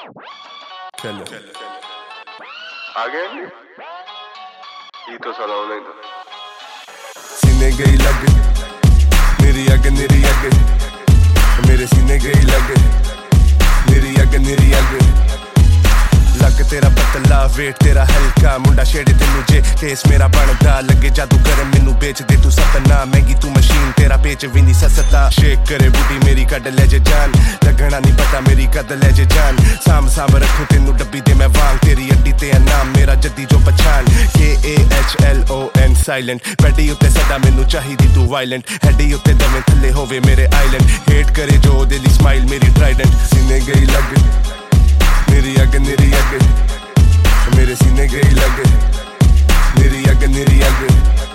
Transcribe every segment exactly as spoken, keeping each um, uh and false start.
चलो आ गए ये तो साला नहीं था। सीने गई लग मेरी अग मेरी अग मेरे सीने गई लग मेरी अग मेरी अग लग तेरा पतला वेट तेरा हल्का मुंडा छेड़े तेनू जे टेस मेरा बनदा लगे जादू कर मैनू बेच दे तू सपना महंगी तू मशीन तेरा बेच भी नहीं सस्ता शेक करे बूटी मेरी कड ले जे जान लगना नहीं पता मेरी कद ले जे जान साम साम रखूं तेनू डब्बी दे मैं वांग तेरी अड्डी ते नाम मेरा जद्दी जो पछान के A H L O N silent बैठी उत्ते सदा मैनू चाहिदी तू वायलेंट हैडी उत्ते दमे थल्ले होवे मेरे आइलैंड हेट करे जो दिली स्माइल मेरी ट्राइडेंट सीने गई लग मेरी अग मेरी अग मेरे सीने गई लग मेरी अग मेरी अग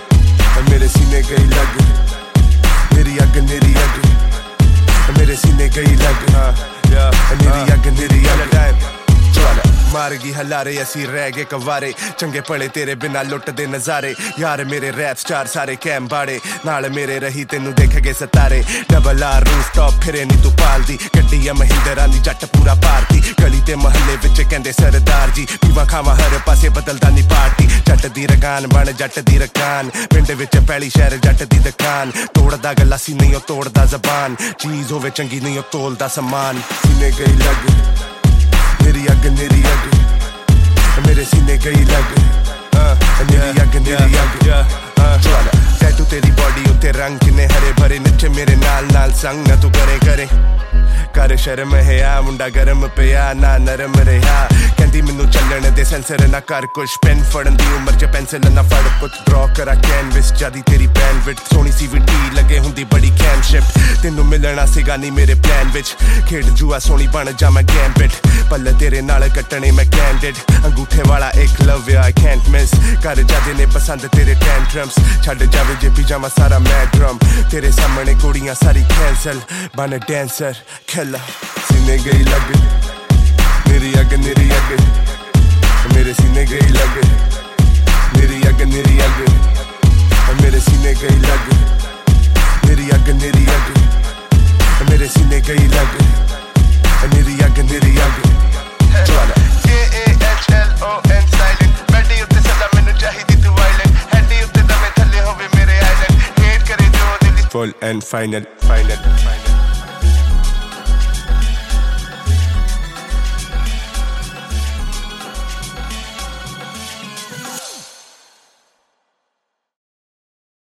मेरे सीने गई लग मेरी अग मेरी अग मेरे सीने गई लग मेरी अग मेरी अग मारगी हलारे असी रह गए कवारे चंगे पड़े तेरे बिना लुट दे नजारे यार मेरे रैप स्टार सारे कैम बाड़े नाल मेरे रही तेनू देख गए सतारे डबल आर रूफ टॉप फिरे नी तू पालदी गड्डी आ महिंद्रा नी जट पूरा भारती गली ते महल्ले विच कहंदे सरदार जी पीवा खावा हर पासे बदलदा नी पार्टी जट दी रगान बन जट दी रकान पिंड विच पैली शहर जट दी दुकान तोड़दा गलासी नहीं ओ तोड़दा जबान चीज होवे चंगी नहीं ओ तोलदा समान सीने गई लग मेरी अग मेरी अग मेरे सीने गई लग मेरी अग मेरी अग टैटू तेरी बॉडी उत्ते रंग किन्ने हरे भरे नचे मेरे नाल नाल संग ना तू करे करे कर शर्म है आ मुंडा गरम पिया ना नरम रहा कहंदी मैनू चलण दे सेंसर ना कर कुछ पेन फड़न दी उम्र च पेंसिल ना फड़ कुछ ड्रॉ करा कैनवस जादी तेरी बैंडविड्थ सोनी सीवीटी लगे हुंदी बड़ी कैमशिप तेनू मिलना सीगा नहीं मेरे प्लान विच खेड जुआ सोनी बन जा मैं गैम्बिट पल तेरे नाल कट्टने मैं कैंडिड अंगूठे वाला एक लव आई कैंट मिस कर जादे ने पसंद तेरे टेंट्रम्स छड़ जावे जे पिजामा सारा मैं ड्रम तेरे सामने कुड़ियां सारी कैंसल बन डांसर खेला सीने गई लग मेरी अग मेरी अग मेरे सीने गई लग मेरी अग मेरी अग मेरे सीने गई लग मेरी अग मेरी अग मेरे सीने गई लग मेरी अग मेरी अग के A H L O N silent बैठी उत्ते सदा मैनू चाहिदी तू वायलेंट हैडी उत्ते दमे थल्ले होवे मेरे आइलैंड हेट करे जो दिल फुल एंड फाइनल फाइनल